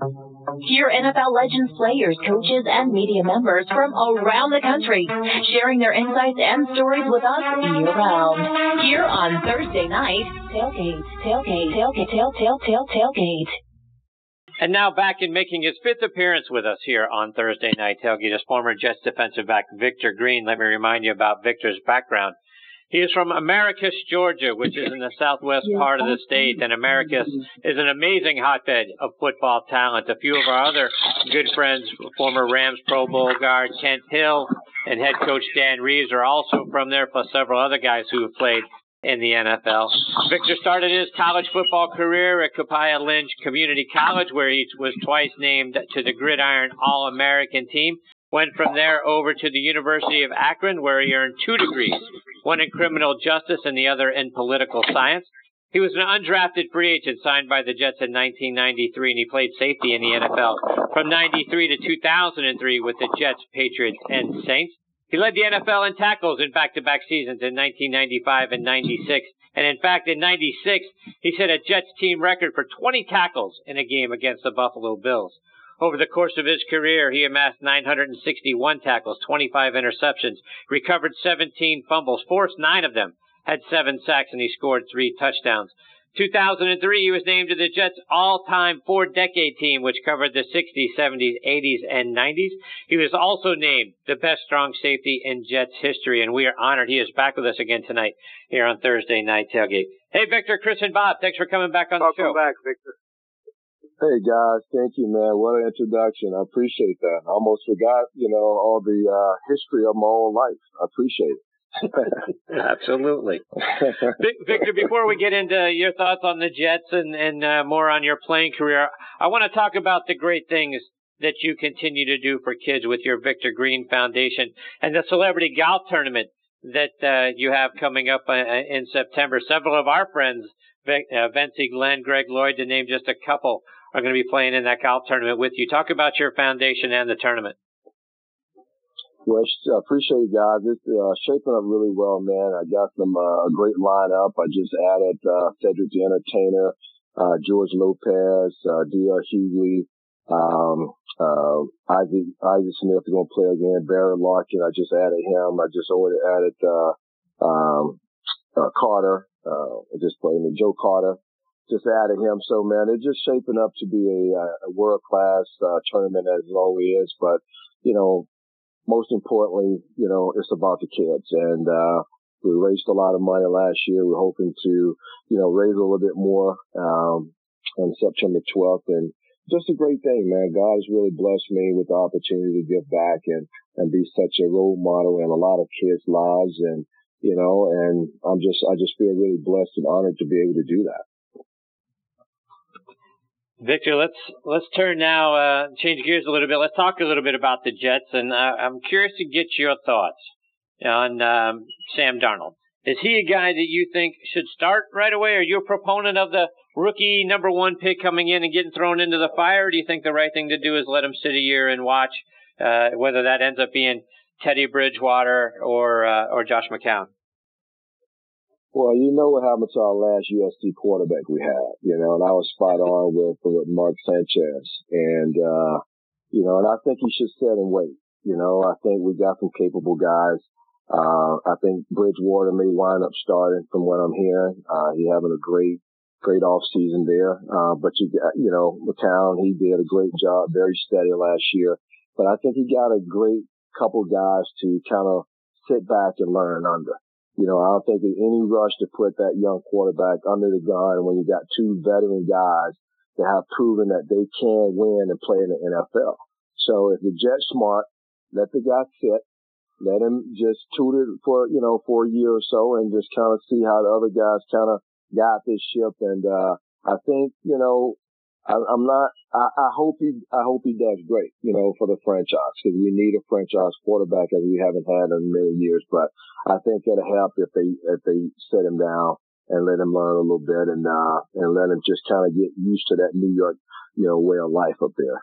Hear NFL Legends players, coaches, and media members from around the country sharing their insights and stories with us year-round. Here on Thursday night, Tailgate. And now back in making his fifth appearance with us here on Thursday Night Tailgate is former Jets defensive back Victor Green. Let me remind you about Victor's background. He is from Americus, Georgia, which is in the southwest part of the state, and Americus is an amazing hotbed of football talent. A few of our other good friends, former Rams Pro Bowl guard Kent Hill and head coach Dan Reeves, are also from there, plus several other guys who have played in the NFL. Victor started his college football career at Copiah Lynch Community College, where he was twice named to the Gridiron All-American team. Went from there over to the University of Akron, where he earned 2 degrees, one in criminal justice and the other in political science. He was an undrafted free agent signed by the Jets in 1993, and he played safety in the NFL from 93 to 2003 with the Jets, Patriots, and Saints. He led the NFL in tackles in back-to-back seasons in 1995 and 96. And in fact, in 96, he set a Jets team record for 20 tackles in a game against the Buffalo Bills. Over the course of his career, he amassed 961 tackles, 25 interceptions, recovered 17 fumbles, forced 9 of them, had 7 sacks, and he scored 3 touchdowns. 2003, he was named to the Jets' all-time 4-decade team, which covered the 60s, 70s, 80s, and 90s. He was also named the best strong safety in Jets history, and we are honored he is back with us again tonight here on Thursday Night Tailgate. Hey, Victor, Chris, and Bob, thanks for coming back on the show. Welcome back, Victor. Hey guys, thank you, man. What an introduction. I appreciate that. I almost forgot, all the history of my own life. I appreciate it. Absolutely. Victor, before we get into your thoughts on the Jets and more on your playing career, I want to talk about the great things that you continue to do for kids with your Victor Green Foundation and the Celebrity Golf Tournament that you have coming up in September. Several of our friends, Vency Glenn, Greg Lloyd, to name just a couple, are going to be playing in that golf tournament with you. Talk about your foundation and the tournament. Well, I appreciate it, guys. It's shaping up really well, man. I got some a great lineup. I just added Cedric the Entertainer, George Lopez, D.L. Hughley, Isaac Smith is going to play again. Barry Larkin, I just added him. I just already added Carter. I just played with Joe Carter. Just added him. So, man, it's just shaping up to be a world-class tournament as it always is. But, most importantly, it's about the kids. And we raised a lot of money last year. We're hoping to, raise a little bit more on September 12th. And just a great thing, man. God has really blessed me with the opportunity to give back and be such a role model in a lot of kids' lives. And, and I just feel really blessed and honored to be able to do that. Victor, let's turn now, change gears a little bit. Let's talk a little bit about the Jets, and I'm curious to get your thoughts on Sam Darnold. Is he a guy that you think should start right away? Are you a proponent of the rookie number 1 pick coming in and getting thrown into the fire, or do you think the right thing to do is let him sit a year and watch whether that ends up being Teddy Bridgewater or Josh McCown? Well, you know what happened to our last USC quarterback we had, and I was spot on with Mark Sanchez. And, and I think he should sit and wait. I think we got some capable guys. I think Bridgewater may wind up starting from what I'm hearing. He having a great off season there. But you got, McCown, he did a great job, very steady last year. But I think he got a great couple guys to kind of sit back and learn under. I don't think there's any rush to put that young quarterback under the gun when you got 2 veteran guys that have proven that they can win and play in the NFL. So if the Jets smart, let the guy sit, let him just tutor for a year or so and just kind of see how the other guys kind of guide this ship. And, I think, I hope he does great, for the franchise, because we need a franchise quarterback as we haven't had in many years. But I think it'll help if they set him down and let him learn a little bit and let him just kind of get used to that New York, way of life up there.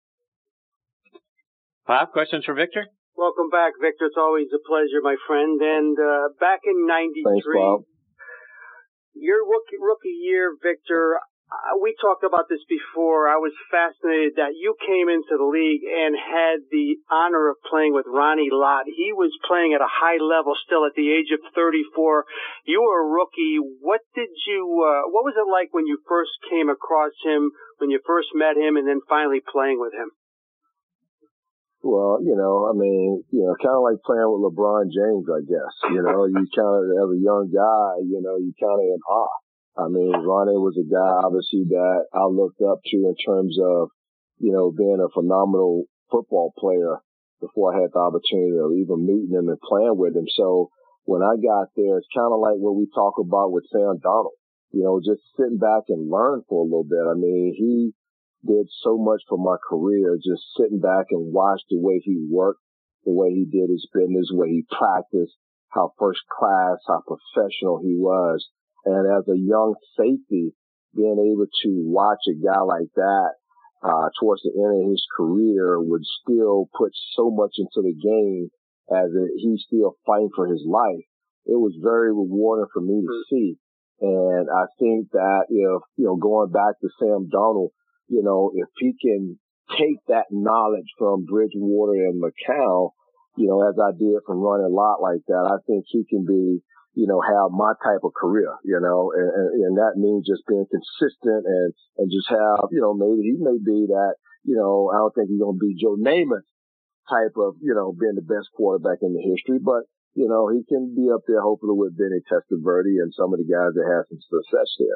Bob, questions for Victor? Welcome back, Victor. It's always a pleasure, my friend. And back in '93, Thanks, Bob. Your rookie year, Victor, we talked about this before. I was fascinated that you came into the league and had the honor of playing with Ronnie Lott. He was playing at a high level still at the age of 34. You were a rookie. What was it like when you first came across him, when you first met him, and then finally playing with him? Well, kind of like playing with LeBron James, I guess. You kind of, as a young guy, you kind of in awe. I mean, Ronnie was a guy, obviously, that I looked up to in terms of, being a phenomenal football player before I had the opportunity of even meeting him and playing with him. So when I got there, it's kind of like what we talk about with Sam Darnold, just sitting back and learn for a little bit. I mean, he did so much for my career, just sitting back and watch the way he worked, the way he did his business, the way he practiced, how first class, how professional he was. And as a young safety, being able to watch a guy like that, towards the end of his career would still put so much into the game as he's still fighting for his life. It was very rewarding for me to see. And I think that if, going back to Sam Darnold, if he can take that knowledge from Bridgewater and McCown, as I did from running a lot like that, I think he can be, have my type of career, and that means just being consistent and just have, maybe he may be that, I don't think he's going to be Joe Namath type of, being the best quarterback in the history, but, he can be up there hopefully with Vinny Testaverde and some of the guys that have some success there.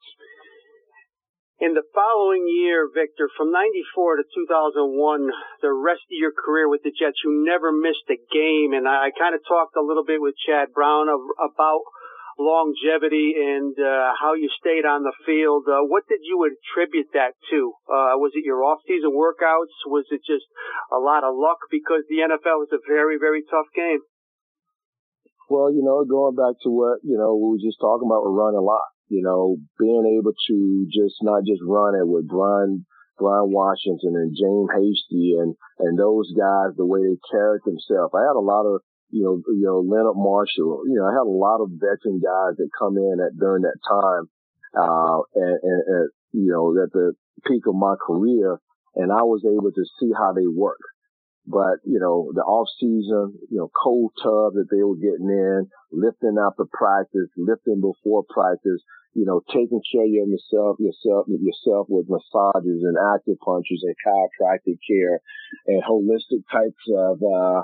In the following year, Victor, from 94 to 2001, the rest of your career with the Jets, you never missed a game. And I kind of talked a little bit with Chad Brown about longevity and how you stayed on the field. What did you attribute that to? Was it your off-season workouts? Was it just a lot of luck? Because the NFL is a very, very tough game. Well, going back to what, we were just talking about, we're running a lot. Being able to not just run it with Brian Washington and James Hasty and those guys, the way they carried themselves. I had a lot of, Leonard Marshall, I had a lot of veteran guys that come in during that time, and at the peak of my career, and I was able to see how they work. But, the off season, cold tub that they were getting in, lifting after practice, lifting before practice, taking care of yourself with massages and acupunctures and chiropractic care and holistic types of,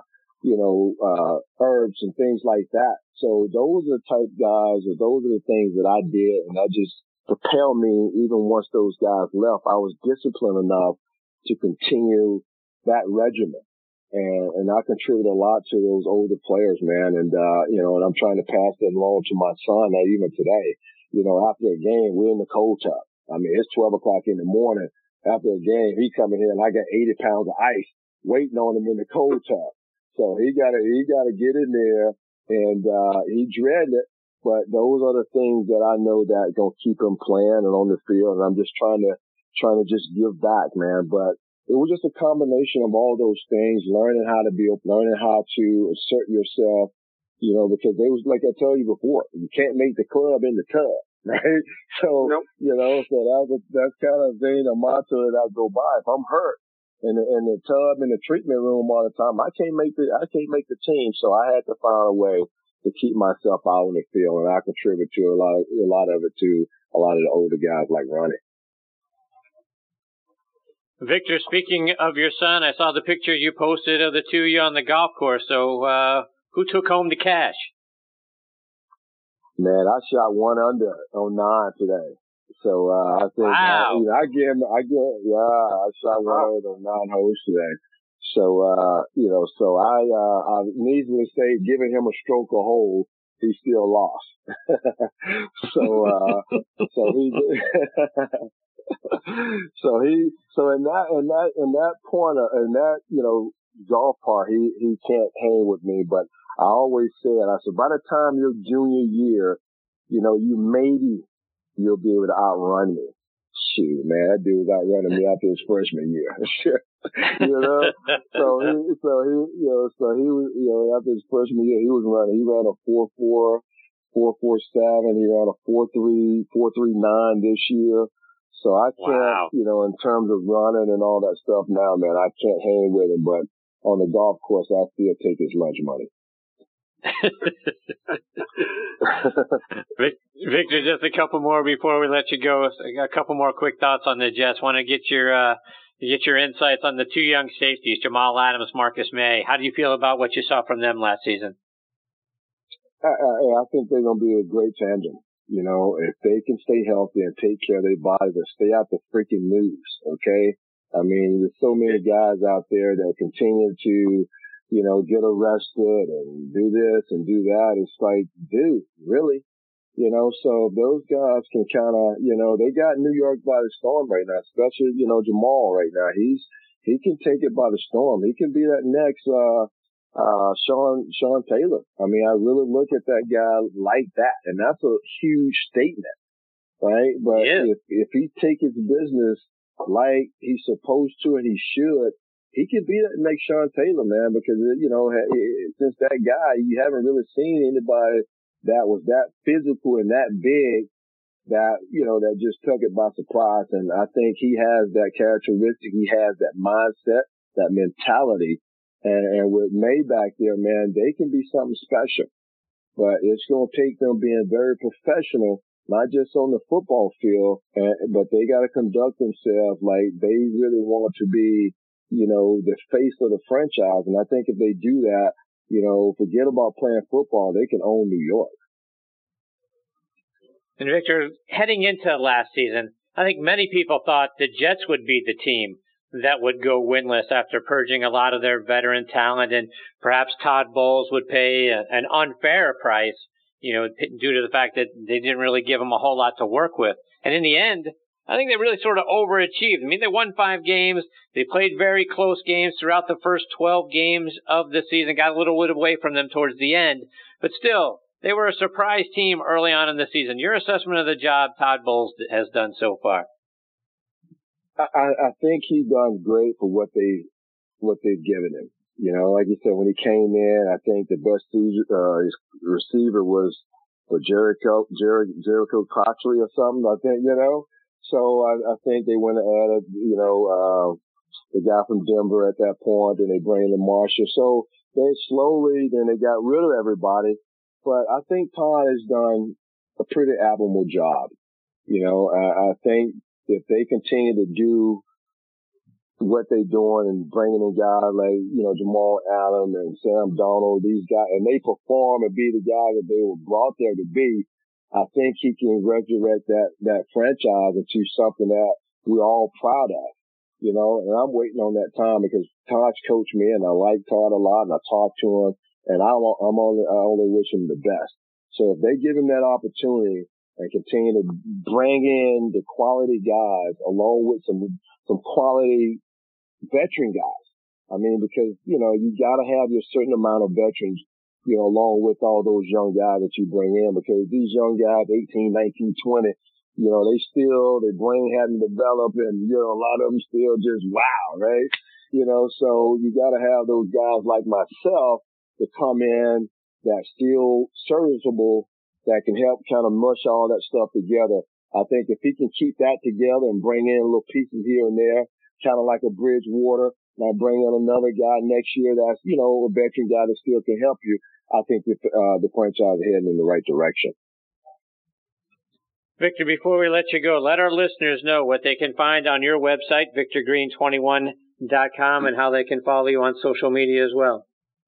herbs and things like that. So those are the type guys, or those are the things that I did, and that just propelled me. Even once those guys left, I was disciplined enough to continue that regimen. And I contribute a lot to those older players, man. And, and I'm trying to pass that along to my son even today. After a game, we're in the cold tub. I mean, it's 12 o'clock in the morning. After a game, he coming here and I got 80 pounds of ice waiting on him in the cold tub. So he gotta get in there, and, he dreaded it. But those are the things that I know that gonna keep him playing and on the field. And I'm just trying to just give back, man. But it was just a combination of all those things, learning how to assert yourself, because they was, like I told you before, you can't make the club in the tub, right? So, nope. So that's kind of thing, a motto that I go by. If I'm hurt in the tub, in the treatment room all the time, I can't make the team. So I had to find a way to keep myself out on the field, and I contribute to a lot of it to a lot of the older guys like Ronnie. Victor, speaking of your son, I saw the picture you posted of the two of you on the golf course. So, who took home the cash? Man, I shot one under on 9 today. So, I think, wow. I shot one under on 9 holes today. So, so I needless to say, giving him a stroke a hole, he still lost. So he So in that golf part, he can't hang with me, but I always said, by the time your junior year, you'll be able to outrun me. Shoot, man, that dude was outrunning me after his freshman year. So he was, after his freshman year, he ran a 4.4, 4.47. He ran a 4.3, 4.39 this year. So I can't, wow. In terms of running and all that stuff now, man, I can't hang with him. But on the golf course, I still take his lunch money. Victor, just a couple more before we let you go. A couple more quick thoughts on the Jets. Want to get your insights on the two young safeties, Jamal Adams, Marcus May. How do you feel about what you saw from them last season? I think they're going to be a great tandem. If they can stay healthy and take care of their bodies and stay out the freaking news, okay? I mean, there's so many guys out there that continue to, get arrested and do this and do that. It's like, dude, really? So those guys can kind of, they got New York by the storm right now, especially, Jamal right now. He can take it by the storm. He can be that next, Sean Taylor. I mean, I really look at that guy like that, and that's a huge statement, right? But if he take his business like he's supposed to and he should, he could be that next Sean Taylor, man, because, since that guy, you haven't really seen anybody that was that physical and that big that, that just took it by surprise. And I think he has that characteristic. He has that mindset, that mentality. And with May back there, man, they can be something special. But it's going to take them being very professional, not just on the football field, but they got to conduct themselves like they really want to be, the face of the franchise. And I think if they do that, forget about playing football, they can own New York. And Victor, heading into last season, I think many people thought the Jets would be the team that would go winless after purging a lot of their veteran talent, and perhaps Todd Bowles would pay an unfair price, due to the fact that they didn't really give him a whole lot to work with. And in the end, I think they really sort of overachieved. I mean, they won 5 games. They played very close games throughout the first 12 games of the season, got a little bit away from them towards the end. But still, they were a surprise team early on in the season. Your assessment of the job Todd Bowles has done so far? I think he's done great for what they've given him. Like you said, when he came in, I think the best receiver was Jericho Cotchery or something, I think, So I think they went and added, the guy from Denver at that point, and they bring in Marshall. So they slowly, then they got rid of everybody. But I think Todd has done a pretty admirable job. I think if they continue to do what they're doing and bringing in guys like, Jamal Adams and Sam Darnold, these guys, and they perform and be the guy that they were brought there to be, I think he can resurrect that franchise into something that we're all proud of, and I'm waiting on that time because Todd's coached me and I like Todd a lot and I talk to him and I only wish him the best. So if they give him that opportunity and continue to bring in the quality guys along with some quality veteran guys. I mean, because, you gotta have your certain amount of veterans, along with all those young guys that you bring in, because these young guys, 18, 19, 20, their brain hadn't developed and, a lot of them still just wow, right? So you gotta have those guys like myself to come in that's still serviceable, that can help kind of mush all that stuff together. I think if he can keep that together and bring in little pieces here and there, kind of like a Bridgewater, and bring in another guy next year that's, a veteran guy that still can help you, I think the franchise is heading in the right direction. Victor, before we let you go, let our listeners know what they can find on your website, victorgreen21.com, and how they can follow you on social media as well.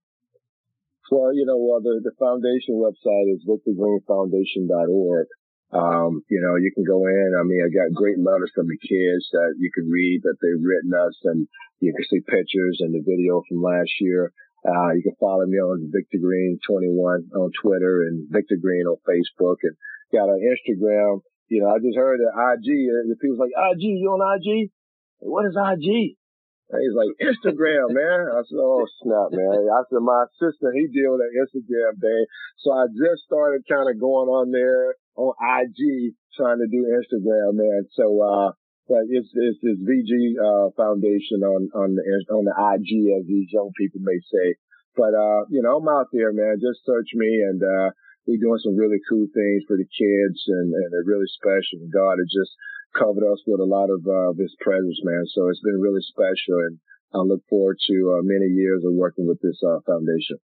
Well, the foundation website is victorgreenfoundation.org. You can go in. I mean, I got great letters from the kids that you can read that they've written us, and you can see pictures and the video from last year. You can follow me on Victor Green 21 on Twitter and Victor Green on Facebook, and got an Instagram. I just heard that IG, and people's like, IG, you on IG? What is IG? And he's like, Instagram, man. I said, oh, snap, man. I said, my assistant, he deal with that Instagram thing. So I just started kind of going on there on IG, trying to do Instagram, man. So, but it's VG, Foundation on the IG, as these young people may say. But, I'm out there, man. Just search me, and, we're doing some really cool things for the kids, and they're really special. And God has just covered us with a lot of his presence, man. So it's been really special, and I look forward to many years of working with this foundation.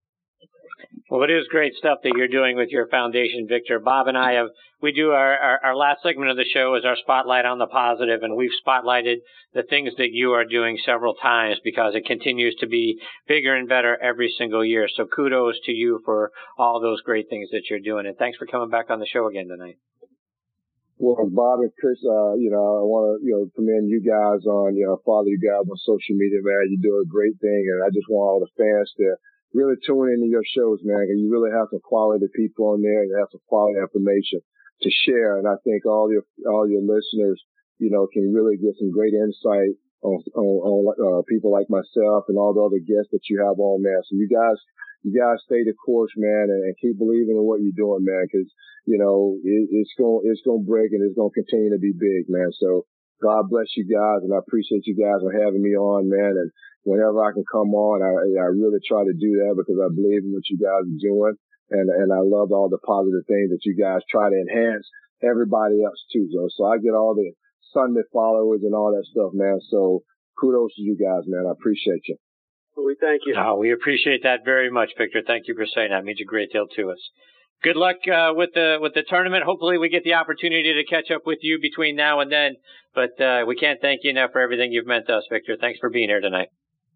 Well, it is great stuff that you're doing with your foundation, Victor. Bob and I we do our last segment of the show is our Spotlight on the Positive, and we've spotlighted the things that you are doing several times because it continues to be bigger and better every single year. So kudos to you for all those great things that you're doing, and thanks for coming back on the show again tonight. Well, Bob and Chris, I want to, commend you guys on, follow you guys on social media, man. You do a great thing, and I just want all the fans to really tune into your shows, man. And you really have some quality people on there, and you have some quality information to share. And I think all your listeners, can really get some great insight on people like myself and all the other guests that you have on, man. So you guys stay the course, man, and keep believing in what you're doing, man, because, it's going to break and it's going to continue to be big, man. So God bless you guys, and I appreciate you guys for having me on, man. And whenever I can come on, I really try to do that because I believe in what you guys are doing. And I love all the positive things that you guys try to enhance everybody else too. So I get all the Sunday followers and all that stuff, man. So kudos to you guys, man. I appreciate you. We thank you. Oh, we appreciate that very much, Victor. Thank you for saying that. It means a great deal to us. Good luck with the tournament. Hopefully we get the opportunity to catch up with you between now and then. But we can't thank you enough for everything you've meant to us, Victor. Thanks for being here tonight.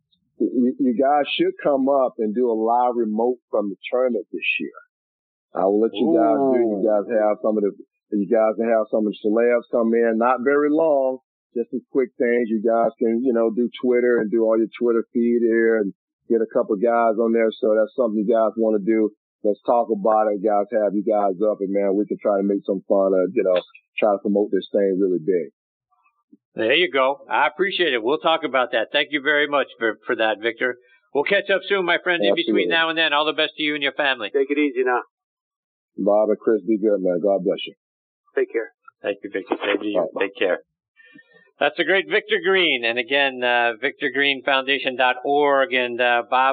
You guys should come up and do a live remote from the tournament this year. I will let you guys do. You guys have some of the celebs come in, not very long, just some quick things. You guys can, do Twitter and do all your Twitter feed here and get a couple guys on there. So that's something you guys want to do. Let's talk about it, guys. Have you guys up, and man, we can try to make some fun of, try to promote this thing really big. There you go. I appreciate it. We'll talk about that. Thank you very much for that, Victor. We'll catch up soon, my friend. Absolutely. In between now and then, all the best to you and your family. Take it easy now. Bob and Chris, be good, man. God bless you. Take care. Thank you, Victor. Same to you. Take care. That's the great Victor Green. And again, VictorGreenFoundation.org. And Bob,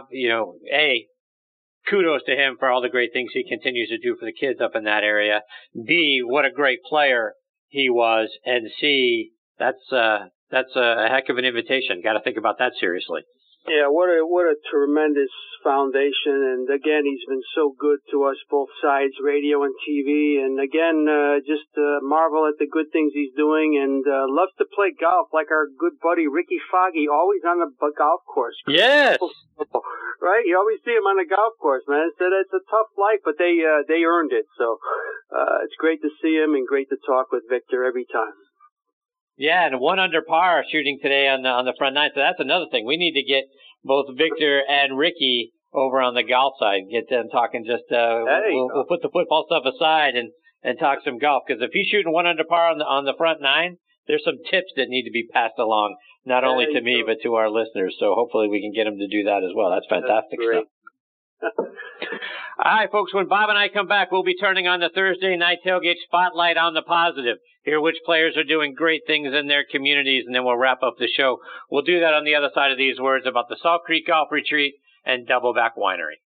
kudos to him for all the great things he continues to do for the kids up in that area. B, what a great player he was. And C, that's a heck of an invitation. Got to think about that seriously. Yeah, what a tremendous foundation. And again, he's been so good to us, both sides, radio and TV. And again, just marvel at the good things he's doing, and loves to play golf like our good buddy Ricky Foggy, always on the golf course. Yes. Right? You always see him on the golf course, man. So it's a tough life, but they earned it. So it's great to see him and great to talk with Victor every time. Yeah, and 1 under par shooting today on the front nine. So that's another thing. We need to get both Victor and Ricky over on the golf side. Get them talking. We'll put the football stuff aside and talk some golf. Because if he's shooting 1 under par on the front nine, there's some tips that need to be passed along, not only to me but to our listeners. So hopefully we can get him to do that as well. That's fantastic stuff. All right, folks, when Bob and I come back, we'll be turning on the Thursday Night Tailgate Spotlight on the Positive. Hear which players are doing great things in their communities, and then we'll wrap up the show. We'll do that on the other side of these words about the Salt Creek Golf Retreat and Doubleback Winery.